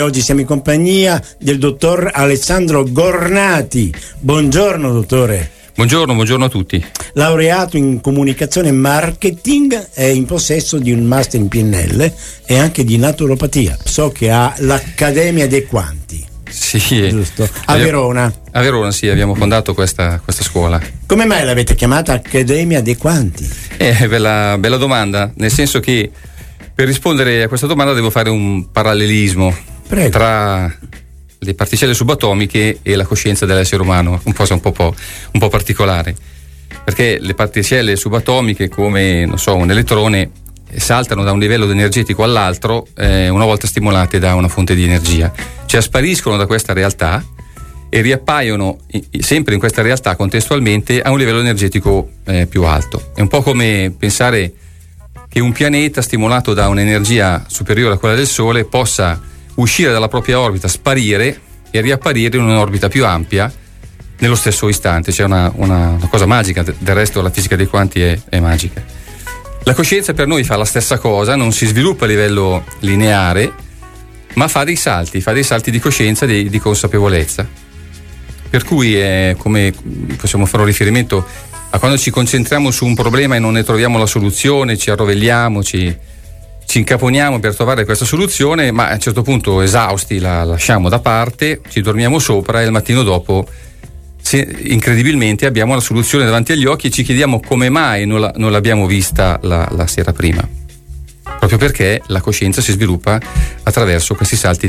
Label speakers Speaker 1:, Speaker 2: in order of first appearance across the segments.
Speaker 1: Oggi siamo in compagnia del dottor Alessandro Gornati. Buongiorno dottore.
Speaker 2: Buongiorno a tutti.
Speaker 1: Laureato in comunicazione e marketing, è in possesso di un master in PNL e anche di naturopatia. So che ha l'Accademia dei Quanti.
Speaker 2: Sì,
Speaker 1: giusto? A Verona.
Speaker 2: A Verona, sì, abbiamo fondato questa scuola.
Speaker 1: Come mai l'avete chiamata Accademia dei Quanti?
Speaker 2: Bella domanda, nel senso che per rispondere a questa domanda devo fare un parallelismo.
Speaker 1: Prego.
Speaker 2: Tra le particelle subatomiche e la coscienza dell'essere umano, un po' particolare, perché le particelle subatomiche, come un elettrone, saltano da un livello energetico all'altro una volta stimolate da una fonte di energia, cioè spariscono da questa realtà e riappaiono sempre in questa realtà contestualmente a un livello energetico più alto. È un po' come pensare che un pianeta stimolato da un'energia superiore a quella del Sole possa uscire dalla propria orbita, sparire e riapparire in un'orbita più ampia nello stesso istante. C'è una cosa magica, del resto la fisica dei quanti è magica. La coscienza per noi fa la stessa cosa, non si sviluppa a livello lineare, ma fa dei salti di coscienza, di consapevolezza. Per cui è come possiamo fare un riferimento a quando ci concentriamo su un problema e non ne troviamo la soluzione, ci arrovelliamo, ci incaponiamo per trovare questa soluzione, ma a un certo punto, esausti, la lasciamo da parte, ci dormiamo sopra e il mattino dopo incredibilmente abbiamo la soluzione davanti agli occhi e ci chiediamo come mai non l'abbiamo vista la sera prima, proprio perché la coscienza si sviluppa attraverso questi salti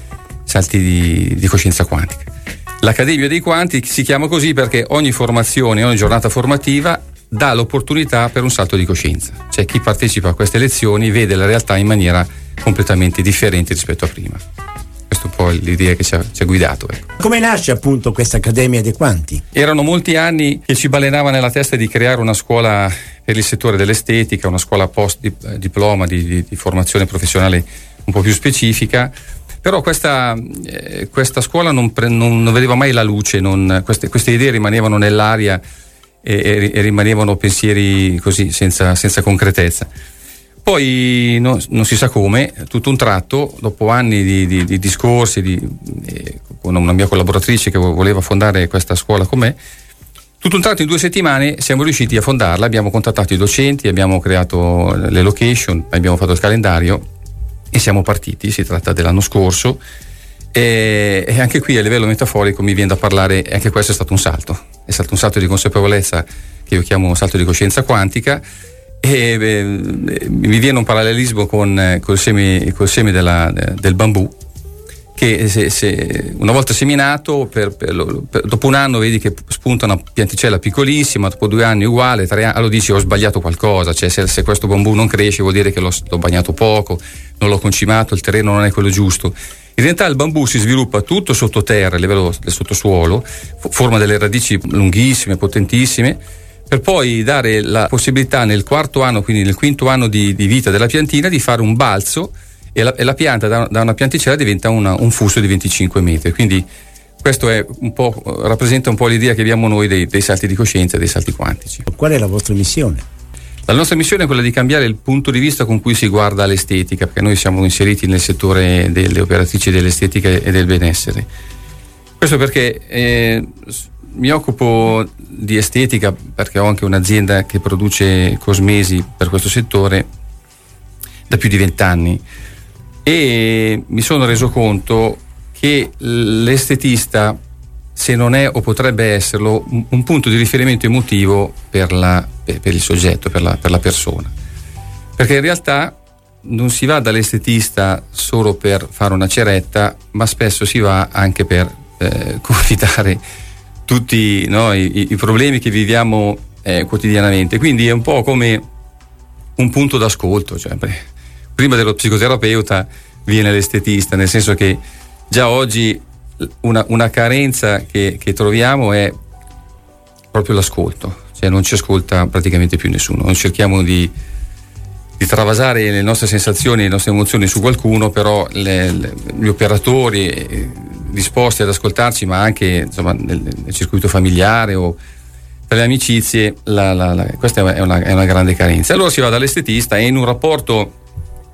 Speaker 2: di coscienza quantica. L'Accademia dei Quanti si chiama così perché ogni formazione, ogni giornata formativa dà l'opportunità per un salto di coscienza. Cioè chi partecipa a queste lezioni vede la realtà in maniera completamente differente rispetto a prima. Questa è un po' l'idea che ci ha guidato. Ecco.
Speaker 1: Come nasce appunto questa Accademia dei Quanti?
Speaker 2: Erano molti anni che ci balenava nella testa di creare una scuola per il settore dell'estetica, una scuola post diploma di formazione professionale un po' più specifica. Però questa scuola non vedeva mai la luce, queste idee rimanevano nell'aria e rimanevano pensieri così senza concretezza. Poi non si sa come, tutto un tratto, dopo anni di discorsi con una mia collaboratrice che voleva fondare questa scuola con me, tutto un tratto in 2 settimane siamo riusciti a fondarla, abbiamo contattato i docenti, abbiamo creato le location, abbiamo fatto il calendario e siamo partiti. Si tratta dell'anno scorso e anche qui a livello metaforico mi viene da parlare, anche questo è stato un salto di consapevolezza che io chiamo salto di coscienza quantica, e mi viene un parallelismo col seme del bambù che se una volta seminato dopo un anno vedi che spunta una pianticella piccolissima, dopo 2 anni uguale, 3 anni, allora dici ho sbagliato qualcosa, cioè se questo bambù non cresce vuol dire che l'ho bagnato poco, non l'ho concimato, il terreno non è quello giusto. In realtà il bambù si sviluppa tutto sottoterra, a livello del sottosuolo, forma delle radici lunghissime, potentissime, per poi dare la possibilità nel 4º anno, quindi nel 5º anno di vita della piantina, di fare un balzo e la pianta da una pianticella diventa un fusto di 25 metri. Quindi questo è rappresenta un po' l'idea che abbiamo noi dei salti di coscienza e dei salti quantici.
Speaker 1: Qual è la vostra missione?
Speaker 2: La nostra missione è quella di cambiare il punto di vista con cui si guarda l'estetica, perché noi siamo inseriti nel settore delle operatrici dell'estetica e del benessere. Questo perché mi occupo di estetica perché ho anche un'azienda che produce cosmesi per questo settore da più di 20 anni e mi sono reso conto che l'estetista, se non è o potrebbe esserlo, un punto di riferimento emotivo per il soggetto, per la persona, perché in realtà non si va dall'estetista solo per fare una ceretta, ma spesso si va anche per confidare tutti i problemi che viviamo quotidianamente. Quindi è un po' come un punto d'ascolto, cioè, prima dello psicoterapeuta viene l'estetista, nel senso che già oggi una carenza che troviamo è proprio l'ascolto, cioè non ci ascolta praticamente più nessuno. Noi cerchiamo di travasare le nostre sensazioni, le nostre emozioni su qualcuno, però gli operatori disposti ad ascoltarci, ma anche insomma nel circuito familiare o per le amicizie, questa è una grande carenza. Allora si va dall'estetista e in un rapporto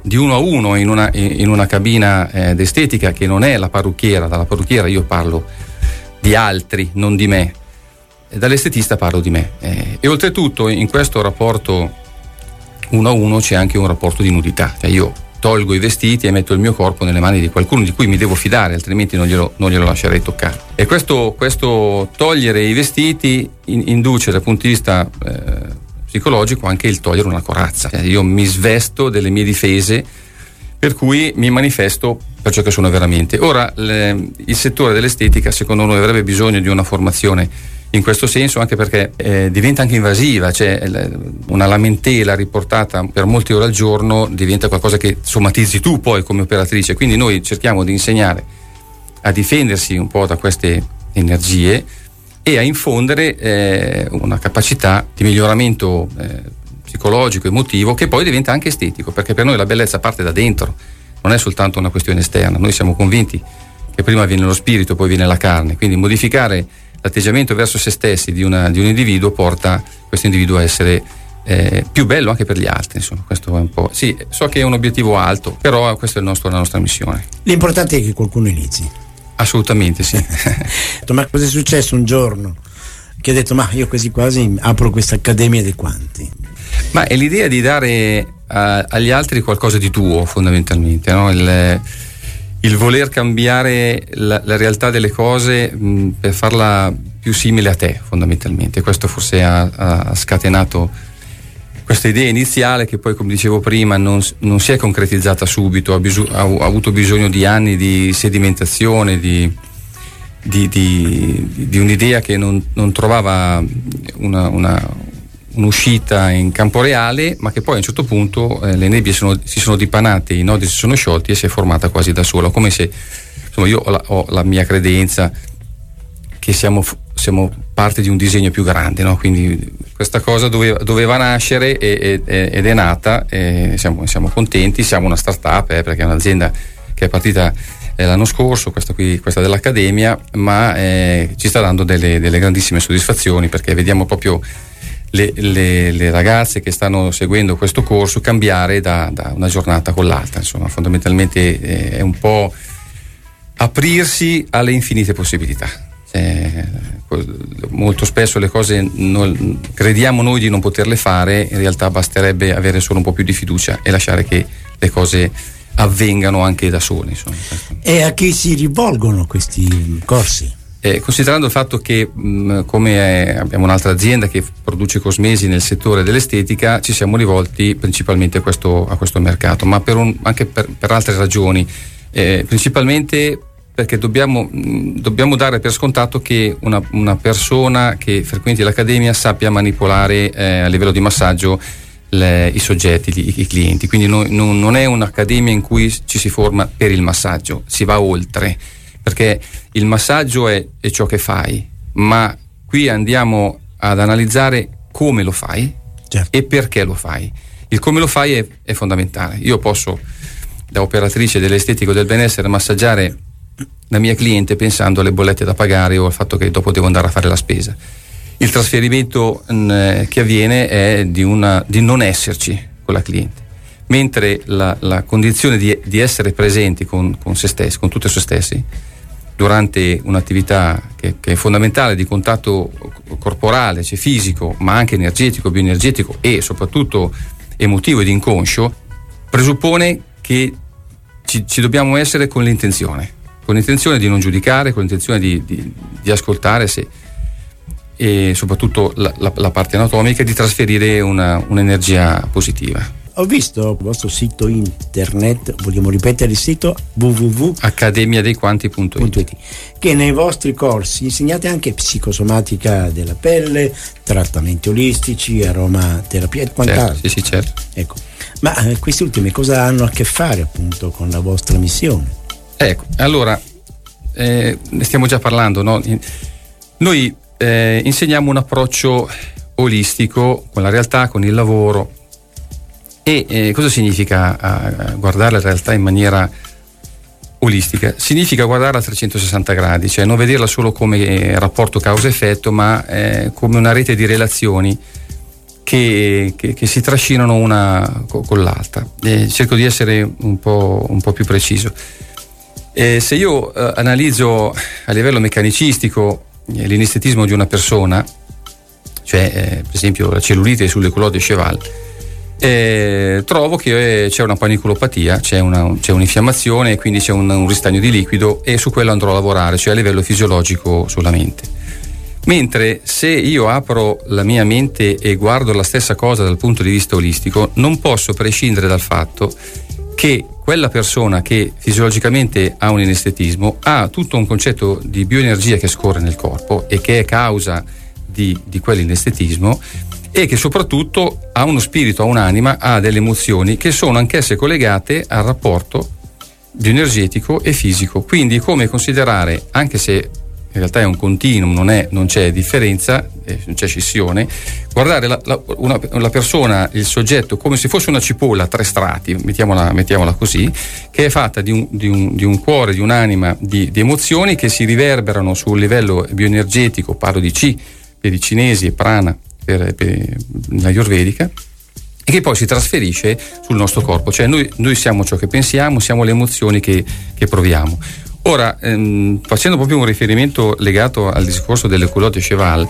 Speaker 2: di uno a uno in una cabina d'estetica che non è la parrucchiera. Dalla parrucchiera io parlo di altri, non di me, e dall'estetista parlo di me, e oltretutto in questo rapporto uno a uno c'è anche un rapporto di nudità, cioè io tolgo i vestiti e metto il mio corpo nelle mani di qualcuno di cui mi devo fidare, altrimenti non glielo lascerei toccare. E questo togliere i vestiti induce dal punto di vista psicologico anche il togliere una corazza. Io mi svesto delle mie difese, per cui mi manifesto per ciò che sono veramente. Ora il settore dell'estetica secondo noi avrebbe bisogno di una formazione in questo senso, anche perché diventa anche invasiva, cioè una lamentela riportata per molte ore al giorno diventa qualcosa che somatizzi tu poi come operatrice, quindi noi cerchiamo di insegnare a difendersi un po' da queste energie e a infondere una capacità di miglioramento psicologico, emotivo, che poi diventa anche estetico, perché per noi la bellezza parte da dentro, non è soltanto una questione esterna. Noi siamo convinti che prima viene lo spirito, poi viene la carne, quindi modificare l'atteggiamento verso se stessi di un individuo porta questo individuo a essere più bello anche per gli altri, insomma. Questo è un po', sì, so che è un obiettivo alto, però questa è la nostra missione.
Speaker 1: L'importante è che qualcuno inizi.
Speaker 2: Assolutamente sì.
Speaker 1: Ma cosa è successo un giorno che hai detto ma io quasi quasi apro questa accademia dei quanti?
Speaker 2: Ma è l'idea di dare agli altri qualcosa di tuo, fondamentalmente, no? Il voler cambiare la realtà delle cose per farla più simile a te, fondamentalmente. Questo forse ha scatenato questa idea iniziale che poi, come dicevo prima, non si è concretizzata subito, ha avuto bisogno di anni di sedimentazione, di un'idea che non trovava un'uscita in campo reale, ma che poi a un certo punto le nebbie si sono dipanate, i nodi si sono sciolti e si è formata quasi da sola, come se, insomma, io ho la mia credenza che siamo parte di un disegno più grande, no? Quindi questa cosa doveva nascere ed è nata, e siamo contenti. Siamo una start-up, perché è un'azienda che è partita l'anno scorso, questa dell'Accademia, ma ci sta dando delle grandissime soddisfazioni, perché vediamo proprio le ragazze che stanno seguendo questo corso cambiare da una giornata con l'altra. Insomma, fondamentalmente è un po' aprirsi alle infinite possibilità. Molto spesso le cose crediamo noi di non poterle fare, in realtà basterebbe avere solo un po' più di fiducia e lasciare che le cose avvengano anche da sole, insomma.
Speaker 1: E a chi si rivolgono questi corsi?
Speaker 2: Considerando il fatto che abbiamo un'altra azienda che produce cosmesi nel settore dell'estetica, ci siamo rivolti principalmente a questo mercato, ma anche per altre ragioni, principalmente perché dobbiamo dare per scontato che una persona che frequenti l'Accademia sappia manipolare a livello di massaggio i soggetti, i clienti. Quindi non è un'accademia in cui ci si forma per il massaggio, si va oltre, perché il massaggio è ciò che fai, ma qui andiamo ad analizzare come lo fai, certo, e perché lo fai. Il come lo fai è fondamentale. Io posso, da operatrice dell'estetica o del benessere, massaggiare la mia cliente pensando alle bollette da pagare o al fatto che dopo devo andare a fare la spesa. Il trasferimento che avviene è di non esserci con la cliente, mentre la condizione di essere presenti con se stessi, con tutte se stessi, durante un'attività che è fondamentale, di contatto corporale, cioè fisico, ma anche energetico, bioenergetico e soprattutto emotivo ed inconscio, presuppone che ci dobbiamo essere con l'intenzione di non giudicare, con l'intenzione di ascoltare e soprattutto la parte anatomica, di trasferire un'energia positiva.
Speaker 1: Ho visto il vostro sito internet, vogliamo ripetere il sito
Speaker 2: www.accademiadeiquanti.it,
Speaker 1: che nei vostri corsi insegnate anche psicosomatica della pelle, trattamenti olistici, aromaterapia e quant'altro.
Speaker 2: Sì, certo.
Speaker 1: Ecco. Ma queste ultime cosa hanno a che fare appunto con la vostra missione?
Speaker 2: Ecco, allora ne stiamo già parlando, no? Noi insegniamo un approccio olistico con la realtà, con il lavoro. E cosa significa guardare la realtà in maniera olistica? Significa guardarla a 360 gradi, cioè non vederla solo come rapporto causa-effetto, ma come una rete di relazioni che si trascinano una con l'altra. Cerco di essere un po' più preciso. Se io analizzo a livello meccanicistico l'inestetismo di una persona, cioè per esempio la cellulite sulle culotte Cheval, trovo che c'è una paniculopatia, c'è un'infiammazione e quindi c'è un ristagno di liquido, e su quello andrò a lavorare, cioè a livello fisiologico solamente. Mentre se io apro la mia mente e guardo la stessa cosa dal punto di vista olistico, non posso prescindere dal fatto che quella persona che fisiologicamente ha un inestetismo ha tutto un concetto di bioenergia che scorre nel corpo e che è causa di quell'inestetismo, e che soprattutto ha uno spirito, ha un'anima, ha delle emozioni che sono anch'esse collegate al rapporto bioenergetico e fisico. Quindi come considerare, anche se in realtà è un continuum, non c'è differenza, non c'è scissione, guardare la persona, il soggetto, come se fosse una cipolla a 3 strati, mettiamola così, che è fatta di un cuore, di un'anima, di emozioni che si riverberano sul livello bioenergetico, parlo di Chi per i cinesi e Prana per l'Ayurvedica, e che poi si trasferisce sul nostro corpo, cioè noi siamo ciò che pensiamo, siamo le emozioni che proviamo. Ora, facendo proprio un riferimento legato al discorso delle culotte Cheval,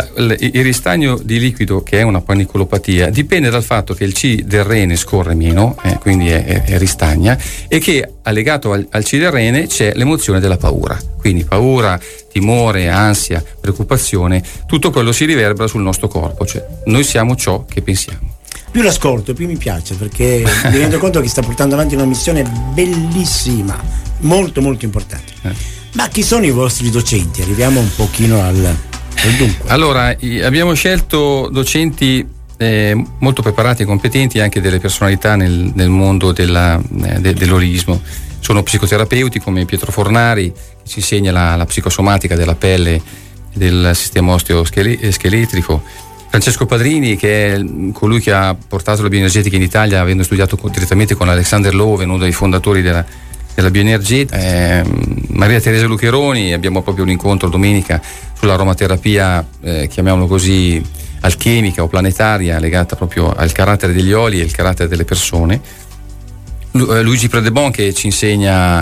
Speaker 2: il ristagno di liquido, che è una paniculopatia, dipende dal fatto che il C del rene scorre meno, quindi è ristagna, e che legato al C del rene c'è l'emozione della paura. Quindi paura, timore, ansia, preoccupazione, tutto quello si riverbera sul nostro corpo, cioè noi siamo ciò che pensiamo.
Speaker 1: Più l'ascolto, più mi piace, perché mi rendo conto che sta portando avanti una missione bellissima, molto molto importante. Ma chi sono i vostri docenti? Arriviamo un pochino al dunque.
Speaker 2: Allora, abbiamo scelto docenti molto preparati e competenti, anche delle personalità nel mondo dell'olismo. Sono psicoterapeuti come Pietro Fornari, che ci insegna la psicosomatica della pelle, del sistema osteoscheletrico. Francesco Padrini, che è colui che ha portato la bioenergetica in Italia, avendo studiato direttamente con Alexander Lowen, uno dei fondatori della bioenergetica. Maria Teresa Lucheroni, abbiamo proprio un incontro domenica sull'aromaterapia, chiamiamolo così, alchemica o planetaria, legata proprio al carattere degli oli e il carattere delle persone. Luigi Predebon, che ci insegna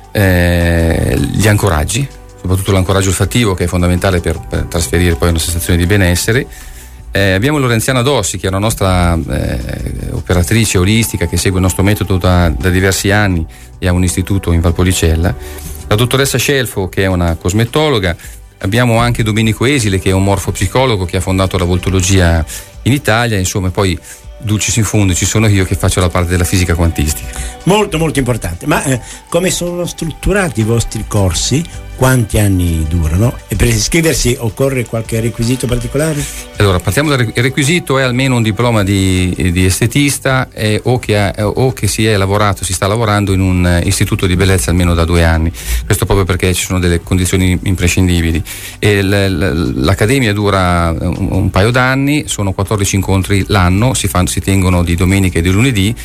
Speaker 2: gli ancoraggi, soprattutto l'ancoraggio olfattivo, che è fondamentale per trasferire poi una sensazione di benessere. Abbiamo Lorenziana Dossi, che è una nostra operatrice olistica che segue il nostro metodo da diversi anni e ha un istituto in Valpolicella. La dottoressa Scelfo, che è una cosmetologa. Abbiamo anche Domenico Esile, che è un morfopsicologo che ha fondato la voltologia in Italia. Insomma, poi dulcis in fundo ci sono io che faccio la parte della fisica quantistica.
Speaker 1: Molto molto importante. Ma come sono strutturati i vostri corsi? Quanti anni durano? E per iscriversi occorre qualche requisito particolare?
Speaker 2: Allora, partiamo dal requisito: è almeno un diploma di estetista o che si sta lavorando in un istituto di bellezza almeno da 2 anni. Questo proprio perché ci sono delle condizioni imprescindibili. E l'accademia dura un paio d'anni, sono 14 incontri l'anno, si tengono di domenica e di lunedì,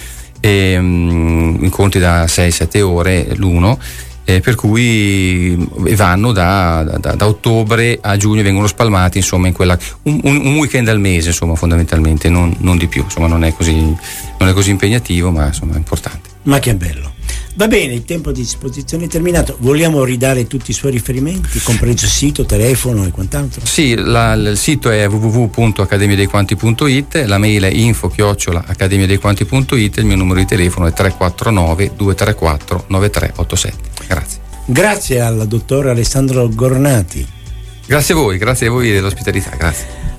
Speaker 2: incontri da 6-7 ore l'uno. Per cui vanno da ottobre a giugno, vengono spalmati, insomma, in quella un weekend al mese, insomma, fondamentalmente, non di più, insomma, non è così impegnativo, ma insomma è importante.
Speaker 1: Ma che bello. Va bene, il tempo a disposizione è terminato. Vogliamo ridare tutti i suoi riferimenti, compreso sito, telefono e quant'altro?
Speaker 2: Sì, il sito è www.accademiadeiquanti.it, la mail è info@accademiadeiquanti.it, il mio numero di telefono è 349 234 9387. Grazie.
Speaker 1: Grazie al dottor Alessandro Gornati.
Speaker 2: Grazie a voi dell'ospitalità, grazie.